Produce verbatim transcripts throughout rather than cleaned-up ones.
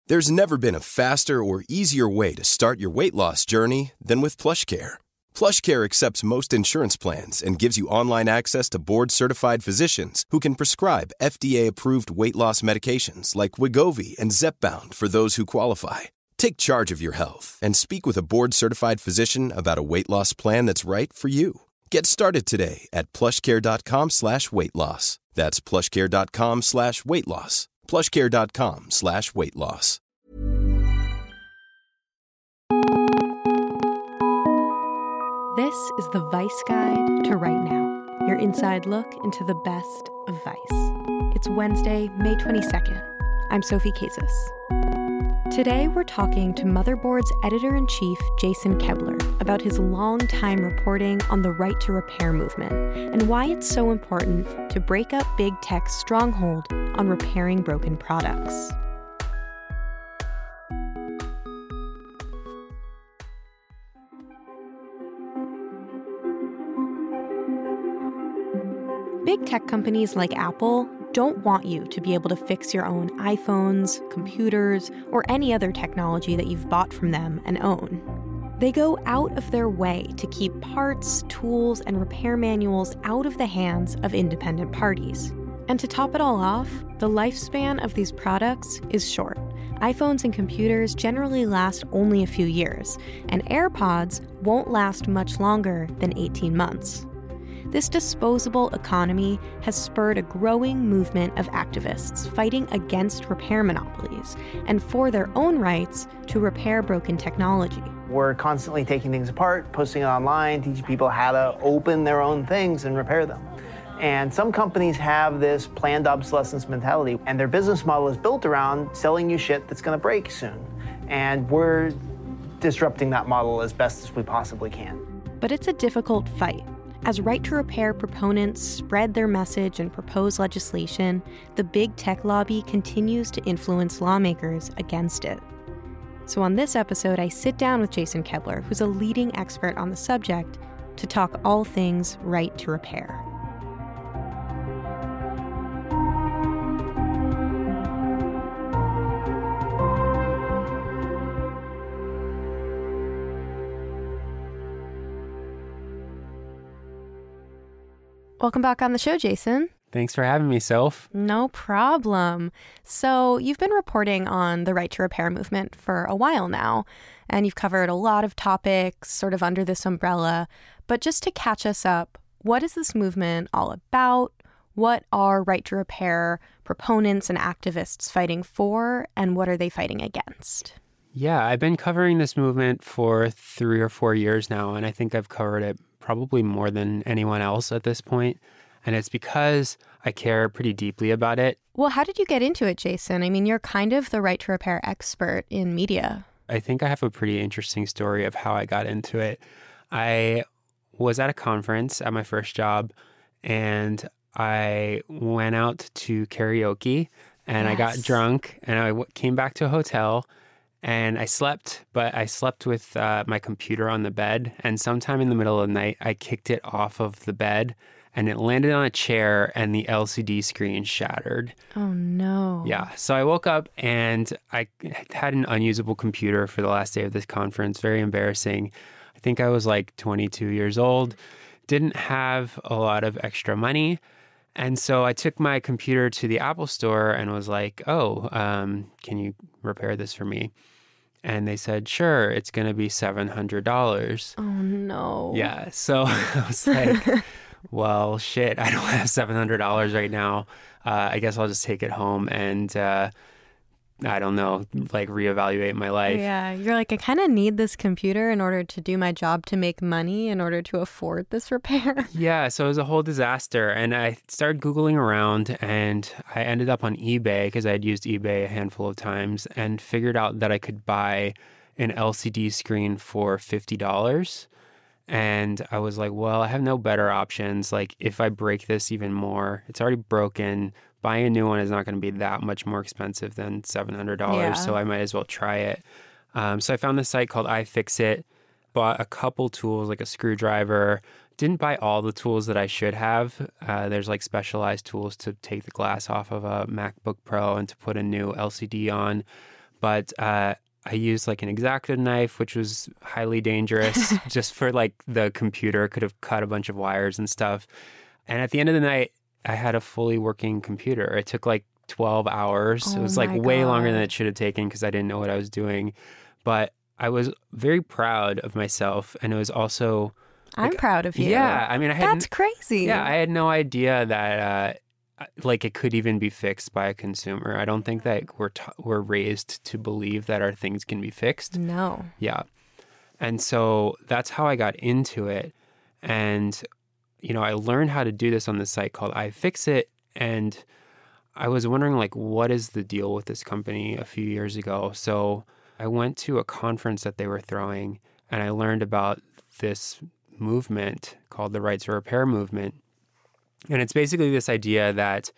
There's never been a faster or easier way to start your weight loss journey than with PlushCare. PlushCare accepts most insurance plans and gives you online access to board-certified physicians who can prescribe F D A-approved weight loss medications like Wegovy and Zepbound for those who qualify. Take charge of your health and speak with a board-certified physician about a weight loss plan that's right for you. Get started today at plushcare.com slash weight loss. That's plushcare.com slash weight loss. plushcare.com slash weight loss. This is the Vice Guide to Right Now, your inside look into the best of Vice. It's Wednesday, May twenty-second. I'm Sophie Casas. Today, we're talking to Motherboard's editor-in-chief, Jason Kebler, about his long-time reporting on the right to repair movement and why it's so important to break up big tech's stronghold on repairing broken products. Big tech companies like Apple don't want you to be able to fix your own iPhones, computers, or any other technology that you've bought from them and own. They go out of their way to keep parts, tools, and repair manuals out of the hands of independent parties. And to top it all off, the lifespan of these products is short. iPhones and computers generally last only a few years, and AirPods won't last much longer than eighteen months. This disposable economy has spurred a growing movement of activists fighting against repair monopolies and for their own rights to repair broken technology. We're constantly taking things apart, posting it online, teaching people how to open their own things and repair them. And some companies have this planned obsolescence mentality, and their business model is built around selling you shit that's gonna break soon. And we're disrupting that model as best as we possibly can. But it's a difficult fight. As right-to-repair proponents spread their message and propose legislation, the big tech lobby continues to influence lawmakers against it. So on this episode, I sit down with Jason Kebler, who's a leading expert on the subject, to talk all things right to repair. Welcome back on the show, Jason. Thanks for having me, Soph. No problem. So you've been reporting on the right to repair movement for a while now, and you've covered a lot of topics sort of under this umbrella. But just to catch us up, what is this movement all about? What are right to repair proponents and activists fighting for, and what are they fighting against? Yeah, I've been covering this movement for three or four years now, and I think I've covered it probably more than anyone else at this point. And it's because I care pretty deeply about it. Well, how did you get into it, Jason? I mean, you're kind of the right to repair expert in media. I think I have a pretty interesting story of how I got into it. I was at a conference at my first job, and I went out to karaoke, and yes. I got drunk, and I w- came back to a hotel. And I slept, but I slept with uh, my computer on the bed. And sometime in the middle of the night, I kicked it off of the bed and it landed on a chair and the L C D screen shattered. Oh, no. Yeah. So I woke up and I had an unusable computer for the last day of this conference. Very embarrassing. I think I was like twenty-two years old, didn't have a lot of extra money. And so I took my computer to the Apple store and was like, oh, um, can you repair this for me? And they said, sure, it's going to be seven hundred dollars. Oh, no. Yeah. So I was like, well, shit, I don't have seven hundred dollars right now. Uh, I guess I'll just take it home and, uh, I don't know, like reevaluate my life. Yeah. You're like, I kind of need this computer in order to do my job, to make money, in order to afford this repair. Yeah. So it was a whole disaster. And I started Googling around and I ended up on eBay because I had used eBay a handful of times and figured out that I could buy an L C D screen for fifty dollars. And I was like, well, I have no better options. Like if I break this even more, it's already broken. Buying a new one is not going to be that much more expensive than seven hundred dollars, yeah. So I might as well try it. Um, so I found this site called iFixit, bought a couple tools like a screwdriver, didn't buy all the tools that I should have. Uh, there's like specialized tools to take the glass off of a MacBook Pro and to put a new L C D on. But uh, I used like an X-Acto knife, which was highly dangerous just for like the computer. Could have cut a bunch of wires and stuff. And at the end of the night, I had a fully working computer. It took like twelve hours. Oh it was like my way God. longer than it should have taken because I didn't know what I was doing. But I was very proud of myself. And it was also... I'm like, proud of you. Yeah. I mean, I had... That's crazy. Yeah, I had no idea that... Uh, like it could even be fixed by a consumer. I don't think that we're t- we're raised to believe that our things can be fixed. No. Yeah. And so that's how I got into it. And, you know, I learned how to do this on this site called iFixit. And I was wondering, like, what is the deal with this company a few years ago? So I went to a conference that they were throwing, and I learned about this movement called the Right to Repair movement. And it's basically this idea that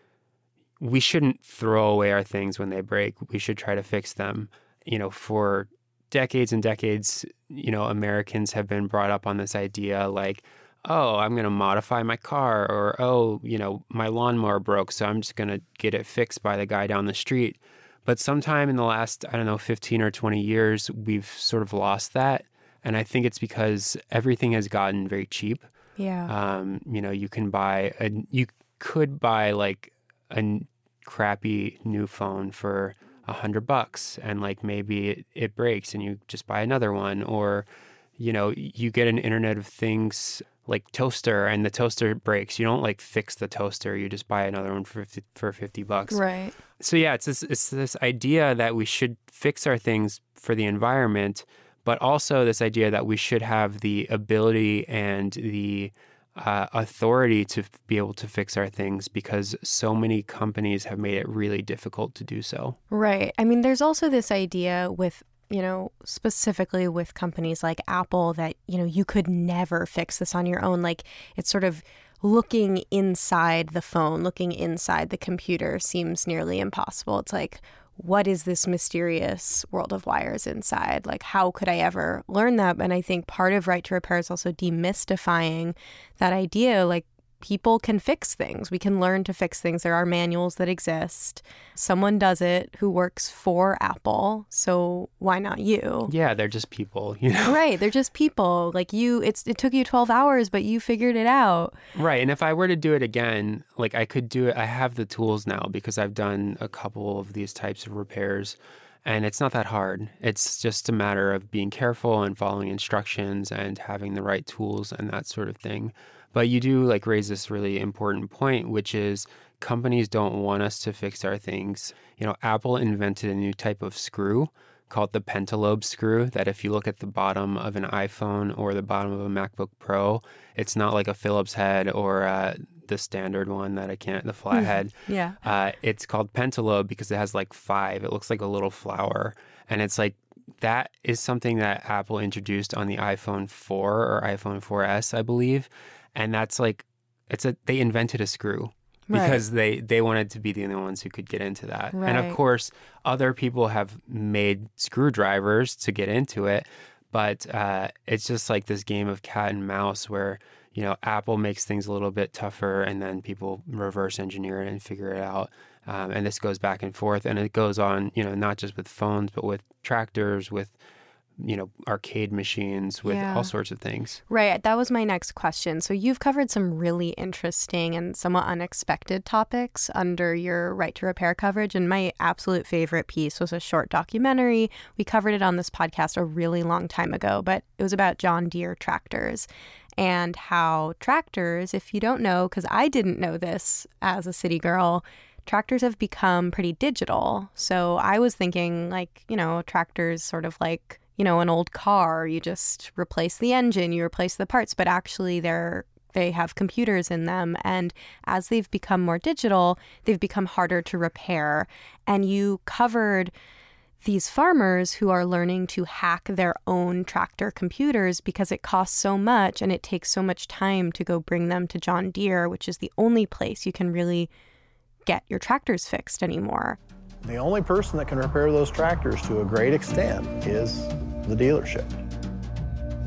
we shouldn't throw away our things when they break. We should try to fix them. You know, for decades and decades, you know, Americans have been brought up on this idea like, oh, I'm going to modify my car, or, oh, you know, my lawnmower broke, so I'm just going to get it fixed by the guy down the street. But sometime in the last, I don't know, fifteen or twenty years, we've sort of lost that. And I think it's because everything has gotten very cheap. Yeah. Um, you know, you can buy a, you could buy like a n- crappy new phone for a hundred bucks, and like maybe it, it breaks, and you just buy another one, or you know, you get an Internet of Things like toaster, and the toaster breaks. You don't like fix the toaster; you just buy another one for fifty, for fifty bucks. Right. So yeah, it's this it's this idea that we should fix our things for the environment. But also this idea that we should have the ability and the uh, authority to f- be able to fix our things because so many companies have made it really difficult to do so. Right. I mean, there's also this idea with, you know, specifically with companies like Apple that, you know, you could never fix this on your own. Like it's sort of looking inside the phone, looking inside the computer seems nearly impossible. It's like, what is this mysterious world of wires inside? Like, how could I ever learn that? And I think part of Right to Repair is also demystifying that idea. Like, people can fix things. We can learn to fix things. There are manuals that exist. Someone does it who works for Apple. So why not you? Yeah, they're just people, you know? Right. They're just people. Like you, it's it took you twelve hours, but you figured it out. Right. And if I were to do it again, like I could do it. I have the tools now because I've done a couple of these types of repairs. And it's not that hard. It's just a matter of being careful and following instructions and having the right tools and that sort of thing. But you do like raise this really important point, which is companies don't want us to fix our things. You know, Apple invented a new type of screw called the pentalobe screw that if you look at the bottom of an iPhone or the bottom of a MacBook Pro, it's not like a Phillips head or uh, the standard one that I can't, the flathead. Yeah. Uh, it's called pentalobe because it has like five. It looks like a little flower. And it's like, that is something that Apple introduced on the iPhone four or iPhone four S, I believe. And that's like, it's a, they invented a screw because right. they, they wanted to be the only ones who could get into that. Right. And of course, other people have made screwdrivers to get into it. But uh, it's just like this game of cat and mouse where, you know, Apple makes things a little bit tougher and then people reverse engineer it and figure it out. Um, and this goes back and forth. And it goes on, you know, not just with phones, but with tractors, with you know, arcade machines, with yeah. all sorts of things. Right. That was my next question. So you've covered some really interesting and somewhat unexpected topics under your Right to Repair coverage. And my absolute favorite piece was a short documentary. We covered it on this podcast a really long time ago, but it was about John Deere tractors and how tractors, if you don't know, because I didn't know this as a city girl, tractors have become pretty digital. So I was thinking like, you know, tractors sort of like, you know, an old car, you just replace the engine, you replace the parts, but actually they're they have computers in them. And as they've become more digital, they've become harder to repair. And you covered these farmers who are learning to hack their own tractor computers because it costs so much and it takes so much time to go bring them to John Deere, which is the only place you can really get your tractors fixed anymore. The only person that can repair those tractors to a great extent is the dealership.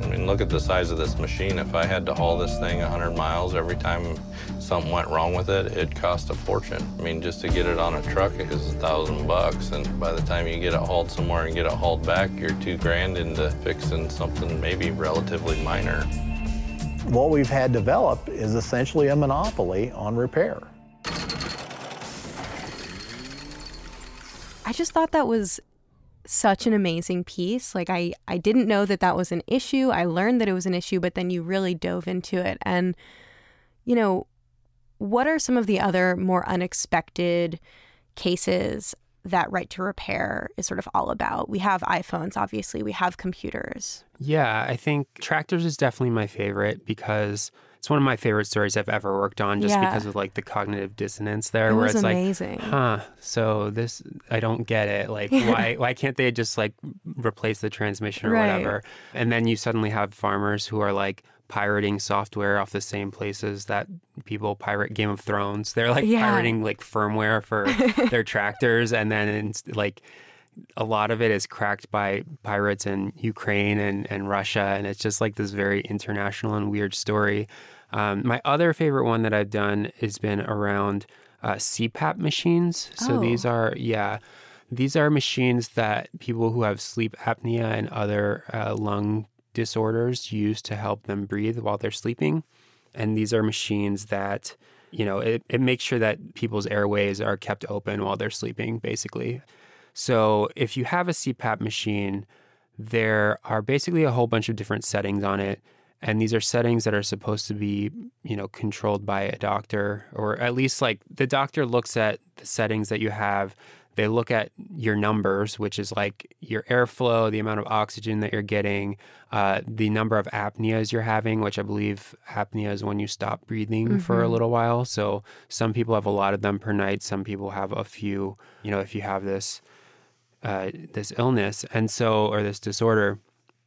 I mean, look at the size of this machine. If I had to haul this thing one hundred miles every time something went wrong with it, it'd cost a fortune. I mean, just to get it on a truck is a thousand bucks, and by the time you get it hauled somewhere and get it hauled back, you're two grand into fixing something maybe relatively minor. What we've had developed is essentially a monopoly on repair. I just thought that was such an amazing piece. Like, I, I didn't know that that was an issue. I learned that it was an issue, but then you really dove into it. And, you know, what are some of the other more unexpected cases that Right to Repair is sort of all about? We have iPhones, obviously. We have computers. Yeah, I think tractors is definitely my favorite because it's one of my favorite stories I've ever worked on just Yeah. because of like the cognitive dissonance there It where was it's amazing. like, huh, so this, I don't get it. Like, why why can't they just like replace the transmission or Right. whatever? And then you suddenly have farmers who are like pirating software off the same places that people pirate Game of Thrones. They're like Yeah. pirating like firmware for their tractors, and then it's like a lot of it is cracked by pirates in Ukraine and, and Russia, and it's just like this very international and weird story. Um, my other favorite one that I've done has been around uh, C PAP machines. So Oh. these are, yeah, these are machines that people who have sleep apnea and other uh, lung disorders use to help them breathe while they're sleeping. And these are machines that, you know, it, it makes sure that people's airways are kept open while they're sleeping, basically. So if you have a C PAP machine, there are basically a whole bunch of different settings on it. And these are settings that are supposed to be, you know, controlled by a doctor, or at least like the doctor looks at the settings that you have. They look at your numbers, which is like your airflow, the amount of oxygen that you're getting, uh, the number of apneas you're having, which I believe apnea is when you stop breathing mm-hmm. for a little while. So some people have a lot of them per night. Some people have a few, you know, if you have this, uh, this illness and so, or this disorder.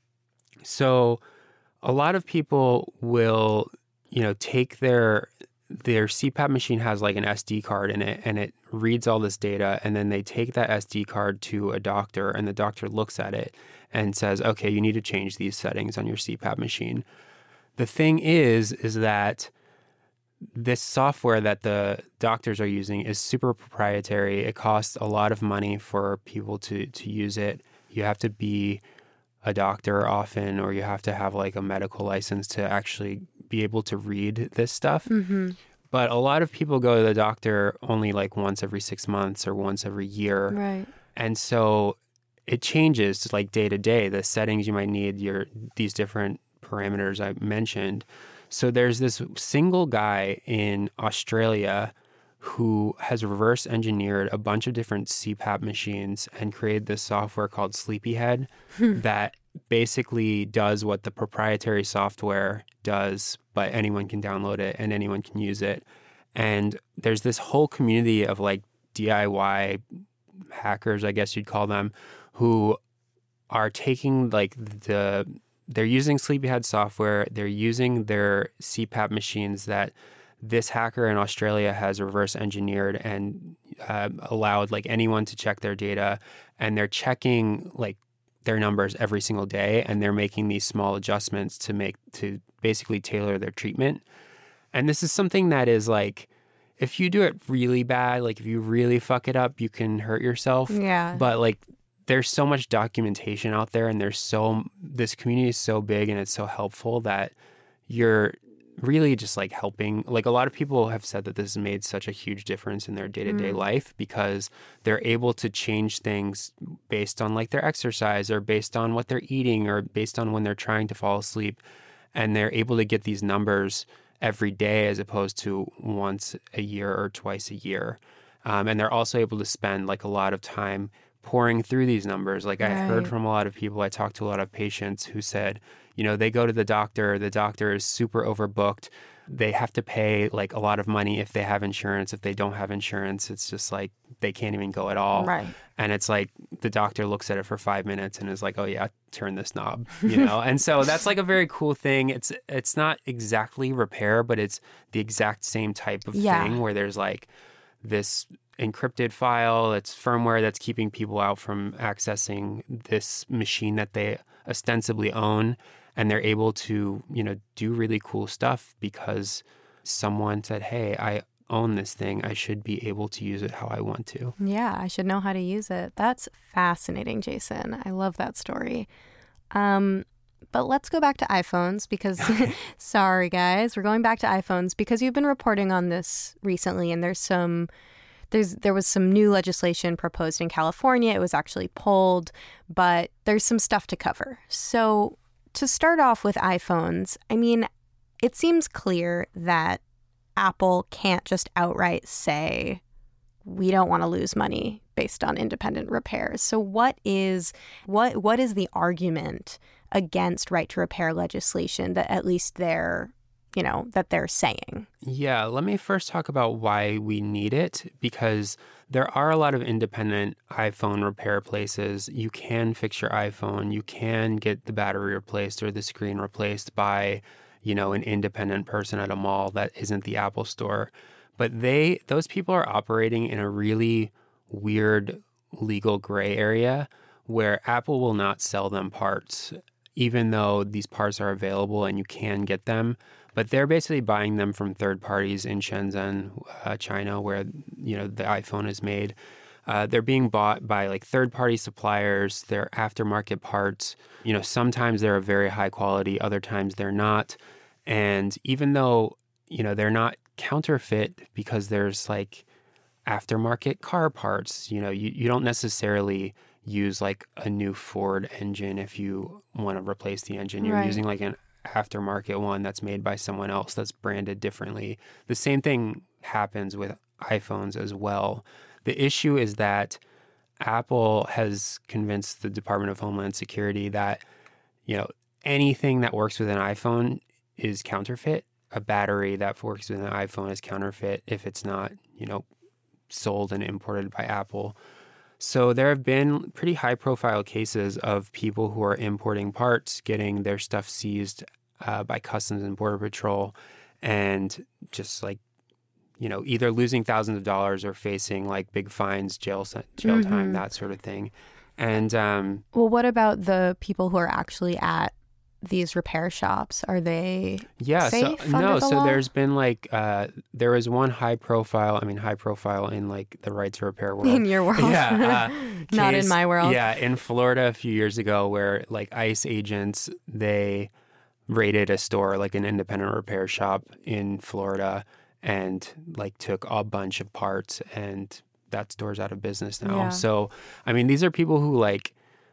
So a lot of people will, you know, take their their C PAP machine has like an S D card in it, and it reads all this data, and then they take that S D card to a doctor, and the doctor looks at it and says, okay, you need to change these settings on your C PAP machine. The thing is, is that this software that the doctors are using is super proprietary. It costs a lot of money for people to to use it. You have to be a doctor often, or you have to have like a medical license to actually be able to read this stuff. Mm-hmm. But a lot of people go to the doctor only like once every six months or once every year. Right. And so it changes like day to day, the settings you might need, your these different parameters I mentioned. So there's this single guy in Australia who has reverse engineered a bunch of different C PAP machines and created this software called Sleepyhead that basically does what the proprietary software does, but anyone can download it and anyone can use it. And there's this whole community of like D I Y hackers, I guess you'd call them, who are taking like the, they're using Sleepyhead software, they're using their C PAP machines that this hacker in Australia has reverse engineered and uh, allowed like anyone to check their data, and they're checking like their numbers every single day, and they're making these small adjustments to make to basically tailor their treatment. And this is something that is like, if you do it really bad, like if you really fuck it up, you can hurt yourself. Yeah. But like there's so much documentation out there, and there's so this community is so big and it's so helpful that you're really just like helping. Like a lot of people have said that this has made such a huge difference in their day-to-day Mm. life because they're able to change things based on like their exercise or based on what they're eating or based on when they're trying to fall asleep. And they're able to get these numbers every day as opposed to once a year or twice a year. Um, and they're also able to spend like a lot of time pouring through these numbers. Like I heard Right. from a lot of people, I talked to a lot of patients who said, you know, they go to the doctor, the doctor is super overbooked. They have to pay like a lot of money if they have insurance. If they don't have insurance, it's just like they can't even go at all. Right. And it's like the doctor looks at it for five minutes and is like, oh yeah, turn this knob, you know? And so that's like a very cool thing. It's it's not exactly repair, but it's the exact same type of Yeah. thing where there's like this encrypted file, it's firmware that's keeping people out from accessing this machine that they ostensibly own. and they're able to, you know, do really cool stuff because someone said, hey, I own this thing. I should be able to use it how I want to. Yeah, I should know how to use it. That's fascinating, Jason. I love that story. Um, but let's go back to iPhones because, sorry guys, we're going back to iPhones because you've been reporting on this recently, and there's some, there's there was some new legislation proposed in California. It was actually pulled, but there's some stuff to cover. So to start off with iPhones, I mean, it seems clear that Apple can't just outright say, we don't want to lose money based on independent repairs. So what is what what is the argument against right to repair legislation that at least they're, you know, that they're saying? Yeah, let me first talk about why we need it, because there are a lot of independent iPhone repair places. You can fix your iPhone. You can get the battery replaced or the screen replaced by, you know, an independent person at a mall that isn't the Apple store. But they, those people are operating in a really weird legal gray area where Apple will not sell them parts, even though these parts are available and you can get them. But they're basically buying them from third parties in Shenzhen, uh, China, where, you know, the iPhone is made. Uh, they're being bought by like third-party suppliers. They're aftermarket parts. You know, sometimes they're of very high quality, other times they're not. And even though, you know, they're not counterfeit because there's like aftermarket car parts, you know, you, you don't necessarily use like a new Ford engine if you want to replace the engine. You're Right. using like an aftermarket one that's made by someone else that's branded differently. The same thing happens with iPhones as well. The issue is that Apple has convinced the Department of Homeland Security that, you know, anything that works with an iPhone is counterfeit. A battery that works with an iPhone is counterfeit if it's not, you know, sold and imported by Apple. So there have been pretty high-profile cases of people who are importing parts, getting their stuff seized uh, by Customs and Border Patrol, and just like, you know, either losing thousands of dollars or facing like big fines, jail jail Mm-hmm. time, that sort of thing. And um, Well, what about the people who are actually at these repair shops? Are they yeah, safe so under no, the so law? there's been like uh, there was one high profile. I mean, high profile in like the right to repair world. In your world. Yeah, uh, Not in case- my world. Yeah, in Florida a few years ago, where like ICE agents, they raided a store, like an independent repair shop in Florida, and like took a bunch of parts, and that store's out of business now. Yeah. So, I mean, these are people who like.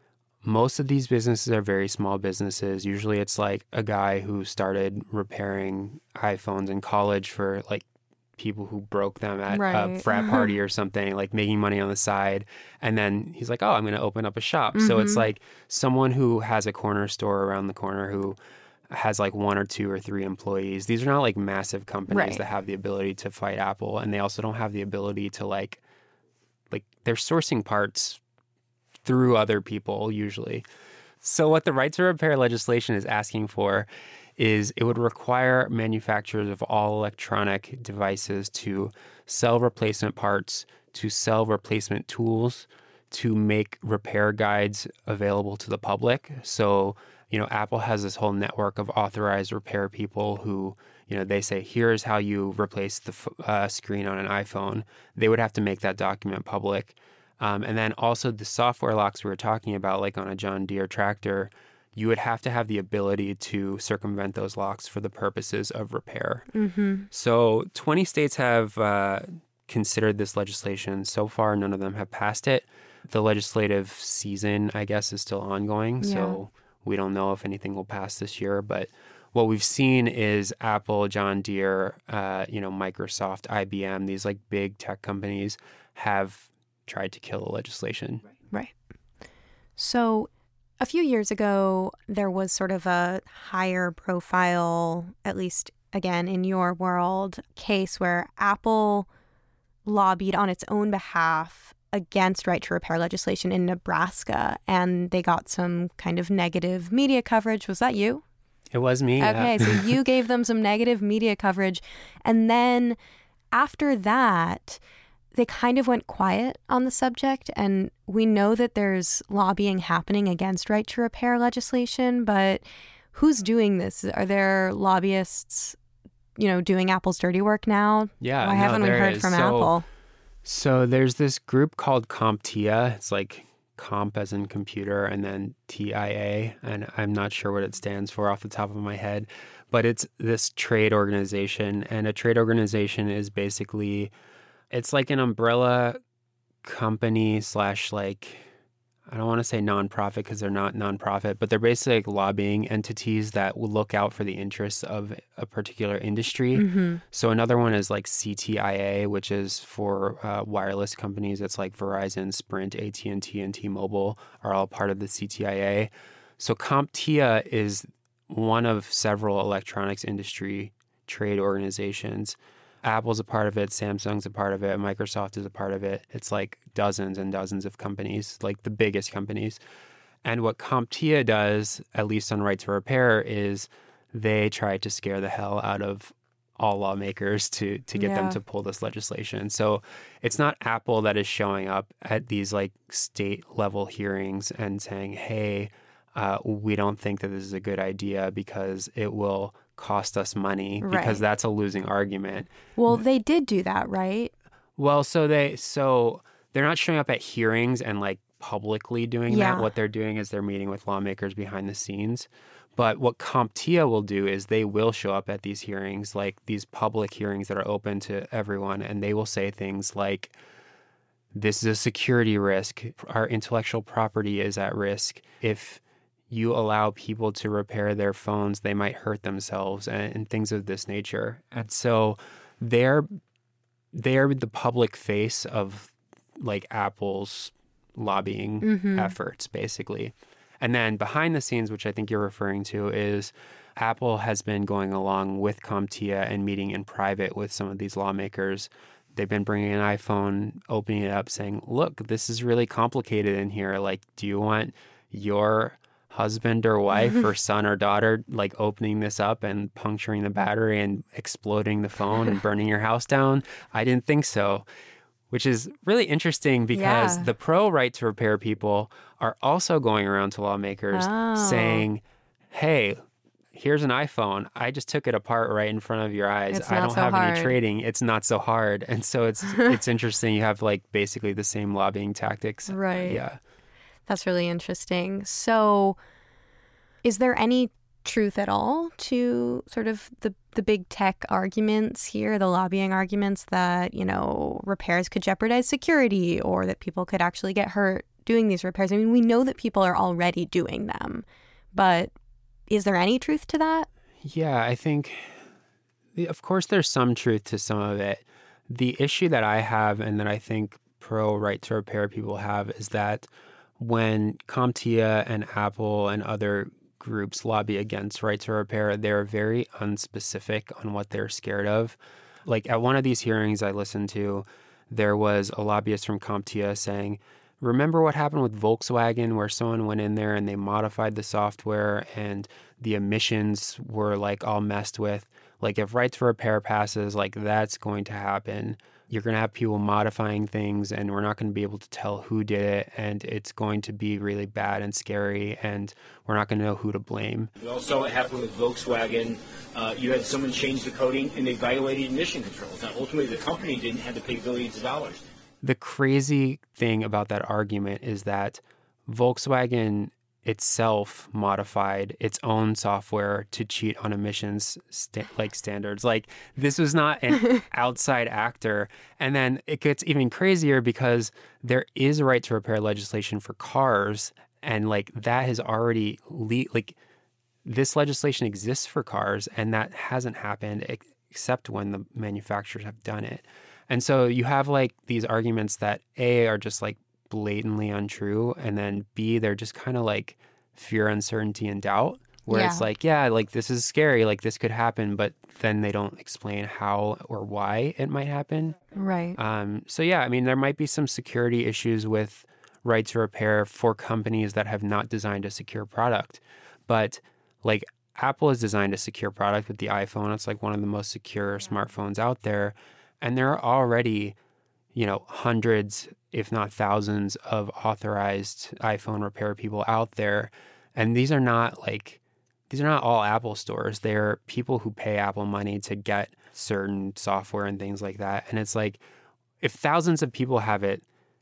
Most of these businesses are very small businesses. Usually it's like a guy who started repairing iPhones in college for like people who broke them at a Right. frat party or something, like making money on the side. And then he's like, oh, I'm going to open up a shop. So it's like someone who has a corner store around the corner who has like one or two or three employees. These are not like massive companies Right. that have the ability to fight Apple. And they also don't have the ability to like, like they're sourcing parts through other people usually. So what the right to repair legislation is asking for is it would require manufacturers of all electronic devices to sell replacement parts, to sell replacement tools, to make repair guides available to the public. So, you know, Apple has this whole network of authorized repair people who, you know, they say, here's how you replace the uh, screen on an iPhone. They would have to make that document public. Um, and then also the software locks we were talking about, like on a John Deere tractor, you would have to have the ability to circumvent those locks for the purposes of repair. Mm-hmm. So twenty states have uh, considered this legislation. So far, none of them have passed it. The legislative season, I guess, is still ongoing. So we don't know if anything will pass this year. But what we've seen is Apple, John Deere, uh, you know, Microsoft, I B M, these like big tech companies have tried to kill the legislation. Right. So a few years ago, there was sort of a higher profile, at least again in your world, case where Apple lobbied on its own behalf against right to repair legislation in Nebraska, and they got some kind of negative media coverage. Was that you? It was me. Okay, yeah. so you gave them some negative media coverage. And then after that, they kind of went quiet on the subject. And we know that there's lobbying happening against right to repair legislation, but who's doing this? Are there lobbyists, you know, doing Apple's dirty work now? Yeah, Why no, haven't we there heard is. from So- Apple? So there's this group called CompTIA. It's like comp as in computer and then T I A. And I'm not sure what it stands for off the top of my head. But it's this trade organization. And a trade organization is basically, it's like an umbrella company slash like, I don't want to say nonprofit because they're not nonprofit, but they're basically like lobbying entities that will look out for the interests of a particular industry. Mm-hmm. So another one is like C T I A, which is for uh, wireless companies. It's like Verizon, Sprint, A T and T, and T-Mobile are all part of the C T I A. So CompTIA is one of several electronics industry trade organizations. Apple's a part of it, Samsung's a part of it, Microsoft is a part of it. It's like dozens and dozens of companies, like the biggest companies. And what CompTIA does, at least on Right to Repair, is they try to scare the hell out of all lawmakers to to get Yeah. them to pull this legislation. So it's not Apple that is showing up at these like state level hearings and saying, hey, uh, we don't think that this is a good idea because it will cost us money, Right. because that's a losing argument. Well, they did do that, right? Well, so they so they're not showing up at hearings and like publicly doing Yeah. that. What they're doing is they're meeting with lawmakers behind the scenes. But what CompTIA will do is they will show up at these hearings, like these public hearings that are open to everyone, and they will say things like, this is a security risk. Our intellectual property is at risk. If you allow people to repair their phones, they might hurt themselves, and, and things of this nature. And so they're they're the public face of like Apple's lobbying Mm-hmm. efforts, basically. And then behind the scenes, which I think you're referring to, is Apple has been going along with CompTIA and meeting in private with some of these lawmakers. They've been bringing an iPhone, opening it up, saying, look, this is really complicated in here. Like, do you want your husband or wife or son or daughter like opening this up and puncturing the battery and exploding the phone and burning your house down? I didn't think so. Which is really interesting because Yeah. the pro Right to Repair people are also going around to lawmakers Oh. saying, hey, here's an iPhone. I just took it apart right in front of your eyes. It's I not don't so have hard." any trading. It's not so hard. And so it's it's interesting. You have like basically the same lobbying tactics. Right. Yeah. That's really interesting. So, is there any truth at all to sort of the, the big tech arguments here, the lobbying arguments that, you know, repairs could jeopardize security or that people could actually get hurt doing these repairs? I mean, we know that people are already doing them, but is there any truth to that? Yeah, I think, of course, there's some truth to some of it. The issue that I have and that I think pro Right to Repair people have is that when CompTIA and Apple and other groups lobby against Right to Repair, they're very unspecific on what they're scared of. Like at one of these hearings I listened to, there was a lobbyist from CompTIA saying, remember what happened with Volkswagen where someone went in there and they modified the software and the emissions were like all messed with? Like if Right to Repair passes, like that's going to happen. You're going to have people modifying things and we're not going to be able to tell who did it, and it's going to be really bad and scary, and we're not going to know who to blame. We all saw what happened with Volkswagen. Uh, you had someone change the coding and they violated emission controls. Now, ultimately, the company didn't have to pay billions of dollars. The crazy thing about that argument is that Volkswagen itself modified its own software to cheat on emissions sta- like standards. Like this was not an outside actor. And then it gets even crazier because there is Right to Repair legislation for cars, and like that has already le- like this legislation exists for cars, and that hasn't happened ex- except when the manufacturers have done it. And so you have like these arguments that A, are just like blatantly untrue, and then B, they're just kind of like fear, uncertainty, and doubt, where Yeah. it's like, yeah, like this is scary, like this could happen, but then they don't explain how or why it might happen. Right. Um, so yeah, I mean, there might be some security issues with Right to Repair for companies that have not designed a secure product, but like Apple has designed a secure product with the iPhone. It's like one of the most secure smartphones out there, and there are already, you know, hundreds, if not thousands, of authorized iPhone repair people out there. And these are not like these are not all Apple stores. They're people who pay Apple money to get certain software and things like that. And it's like, if thousands of people have it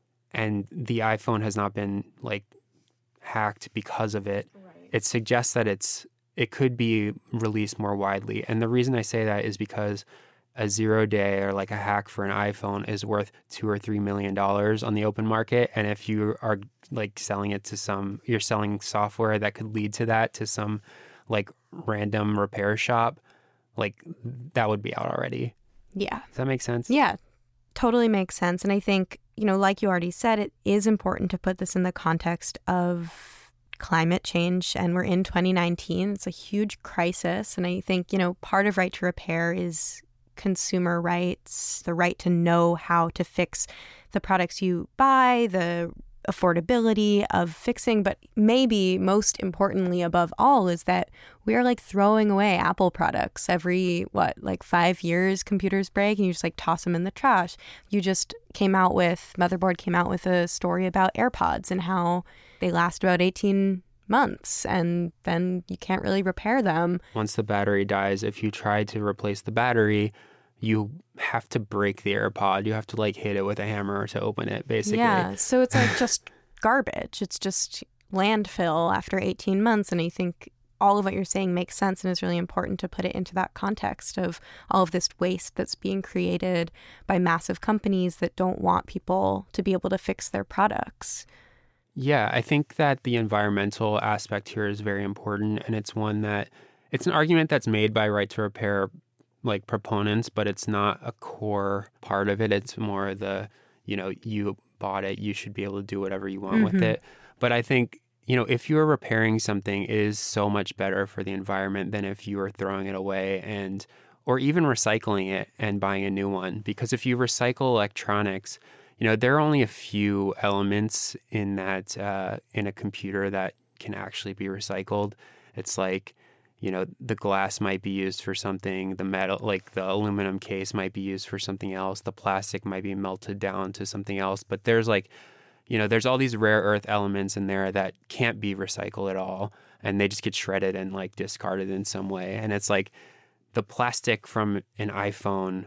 and the iPhone has not been like hacked because of it, right. It suggests that it's it could be released more widely. And the reason I say that is because a zero day or like a hack for an iPhone is worth two or three million dollars on the open market. And if you are like selling it to some, you're selling software that could lead to that to some like random repair shop, like that would be out already. Yeah. Does that make sense? Yeah, totally makes sense. And I think, you know, like you already said, it is important to put this in the context of climate change. And we're in twenty nineteen. It's a huge crisis. And I think, you know, part of right to repair is consumer rights, the right to know how to fix the products you buy, the affordability of fixing. But maybe most importantly above all is that we are like throwing away Apple products every, what, like five years computers break and you just like toss them in the trash. You just came out with, Motherboard came out with a story about AirPods and how they last about eighteen months and then you can't really repair them. Once the battery dies, if you try to replace the battery, you have to break the AirPod. You have to like hit it with a hammer to open it, basically. Yeah, so it's like just garbage. It's just landfill after eighteen months. And I think all of what you're saying makes sense and is really important to put it into that context of all of this waste that's being created by massive companies that don't want people to be able to fix their products. Yeah, I think that the environmental aspect here is very important, and it's one that it's an argument that's made by right to repair like proponents, but it's not a core part of it. It's more the, you know, you bought it, you should be able to do whatever you want mm-hmm. with it. But I think, you know, if you're repairing something, it is so much better for the environment than if you were throwing it away and or even recycling it and buying a new one. Because if you recycle electronics, you know, there are only a few elements in that, uh, in a computer that can actually be recycled. It's like, you know, the glass might be used for something, the metal, like the aluminum case might be used for something else, the plastic might be melted down to something else. But there's like, you know, there's all these rare earth elements in there that can't be recycled at all. And they just get shredded and like discarded in some way. And it's like the plastic from an iPhone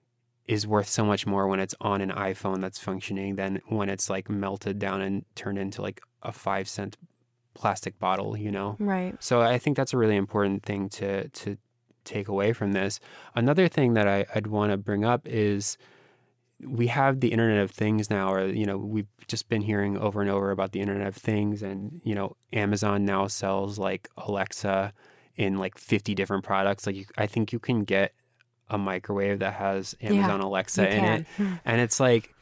is worth so much more when it's on an iPhone that's functioning than when it's like melted down and turned into like a five cent plastic bottle, you know? Right. So I think that's a really important thing to to take away from this. Another thing that I, I'd want to bring up is we have the Internet of Things now, or, you know, we've just been hearing over and over about the Internet of Things, and, you know, Amazon now sells like Alexa in like fifty different products. Like you, I think you can get a microwave that has Amazon yeah, Alexa in it. And it's like,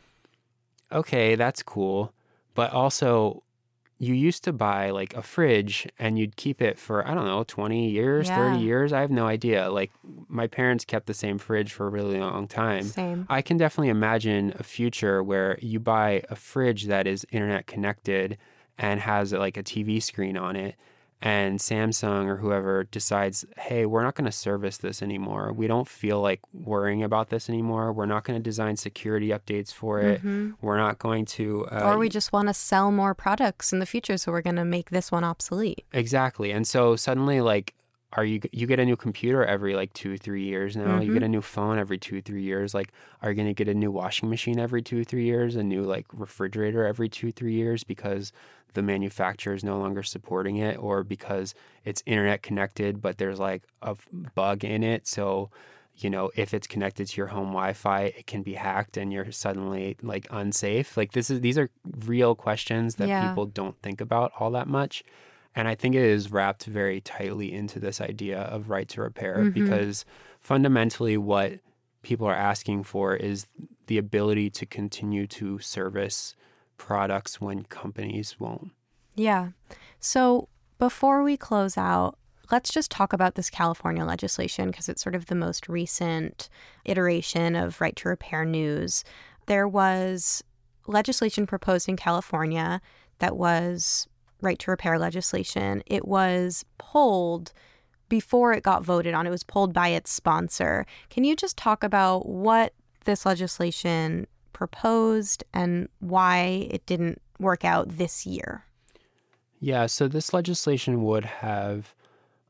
okay, that's cool. But also, you used to buy like a fridge and you'd keep it for, I don't know, twenty years, yeah. thirty years. I have no idea. Like my parents kept the same fridge for a really long time. Same. I can definitely imagine a future where you buy a fridge that is internet connected and has like a T V screen on it. And Samsung or whoever decides, hey, we're not going to service this anymore. We don't feel like worrying about this anymore. We're not going to design security updates for it. Mm-hmm. We're not going to... Uh, or we just want to sell more products in the future, so we're going to make this one obsolete. Exactly. And so suddenly, like, are you you get a new computer every, like, two, three years now. Mm-hmm. You get a new phone every two, three years. Like, are you going to get a new washing machine every two, three years? A new, like, refrigerator every two, three years because the manufacturer is no longer supporting it, or because it's internet connected, but there's like a bug in it. So, you know, if it's connected to your home Wi-Fi, it can be hacked and you're suddenly like unsafe. Like this is, these are real questions that yeah. people don't think about all that much. And I think it is wrapped very tightly into this idea of right to repair mm-hmm. because fundamentally what people are asking for is the ability to continue to service products when companies won't. Yeah. So before we close out, let's just talk about this California legislation because it's sort of the most recent iteration of right to repair news. There was legislation proposed in California that was right to repair legislation. It was pulled before it got voted on. It was pulled by its sponsor. Can you just talk about what this legislation proposed and why it didn't work out this year? Yeah, so this legislation would have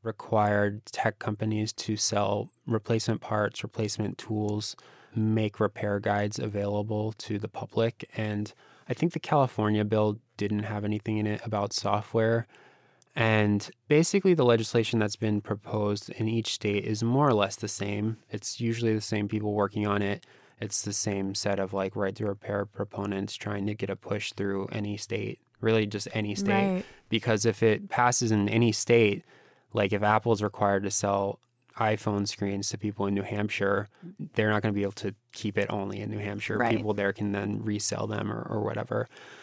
required tech companies to sell replacement parts, replacement tools, make repair guides available to the public. And I think the California bill didn't have anything in it about software. And basically the legislation that's been proposed in each state is more or less the same. It's usually the same people working on it. It's the same set of like right to repair proponents trying to get a push through any state, really just any state. Right. Because if it passes in any state, like if Apple is required to sell iPhone screens to people in New Hampshire, they're not going to be able to keep it only in New Hampshire. Right. People there can then resell them or, or whatever.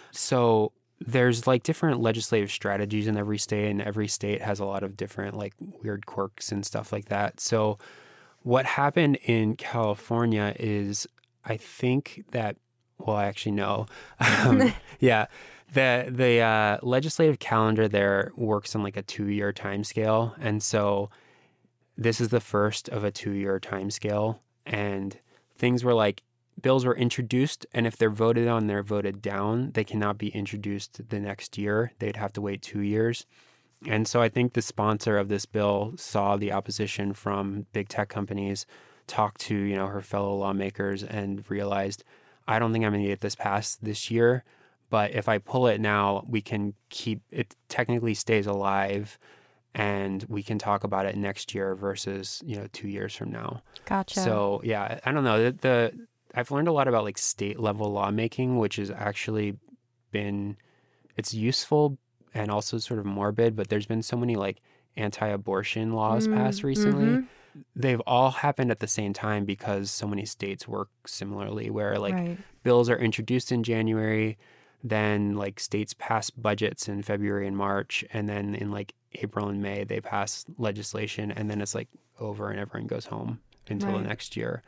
So there's like different legislative strategies in every state, and every state has a lot of different like weird quirks and stuff like that. So what happened in California is, I think that, well, I actually know. Um, yeah. The the uh, legislative calendar there works on like a two-year time scale. And so this is the first of a two-year time scale. And things were like, bills were introduced, and if they're voted on, they're voted down. They cannot be introduced the next year. They'd have to wait two years. And so I think the sponsor of this bill saw the opposition from big tech companies, talked to, you know, her fellow lawmakers, and realized, I don't think I'm going to get this passed this year. But if I pull it now, we can keep it, technically stays alive, and we can talk about it next year versus, you know, two years from now. Gotcha. So, yeah, I don't know. The, the I've learned a lot about like state level lawmaking, which has actually been, it's useful and also sort of morbid, but there's been so many like anti-abortion laws Mm, passed recently. mm-hmm. They've all happened at the same time because so many states work similarly, where like Right. bills are introduced in January, then like states pass budgets in February and March, and then in like April and May they pass legislation, and then it's like over and everyone goes home until Right. the next year.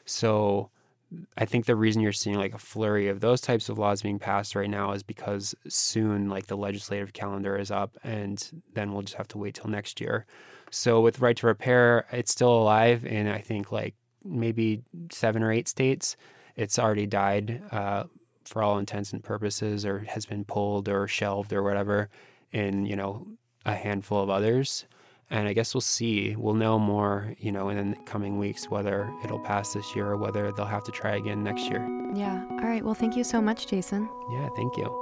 So I think the reason you're seeing like a flurry of those types of laws being passed right now is because soon like the legislative calendar is up, and then we'll just have to wait till next year. So with right to repair, it's still alive in I think like maybe seven or eight states. It's already died uh, for all intents and purposes, or has been pulled or shelved or whatever in, you know, a handful of others. And I guess we'll see. We'll know more, you know, in the coming weeks whether it'll pass this year or whether they'll have to try again next year. Yeah. All right. Well, thank you so much, Jason. Yeah, thank you.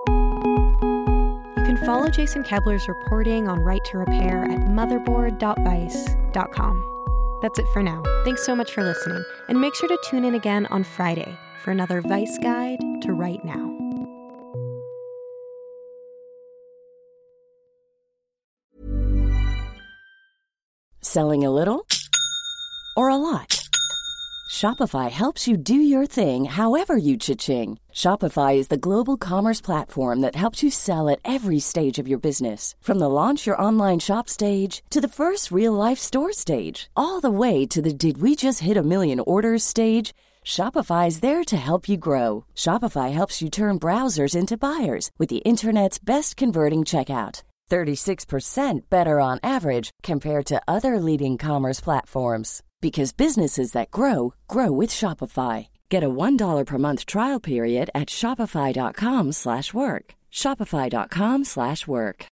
You can follow Jason Kebler's reporting on Right to Repair at motherboard dot vice dot com. That's it for now. Thanks so much for listening. And make sure to tune in again on Friday for another Vice Guide to Right Now. Selling a little or a lot? Shopify helps you do your thing however you cha-ching. Shopify is the global commerce platform that helps you sell at every stage of your business. From the launch your online shop stage to the first real-life store stage, all the way to the did we just hit a million orders stage. Shopify is there to help you grow. Shopify helps you turn browsers into buyers with the internet's best converting checkout. thirty-six percent better on average compared to other leading commerce platforms. Because businesses that grow, grow with Shopify. Get a one dollar per month trial period at shopify.com slash work. Shopify.com slash work.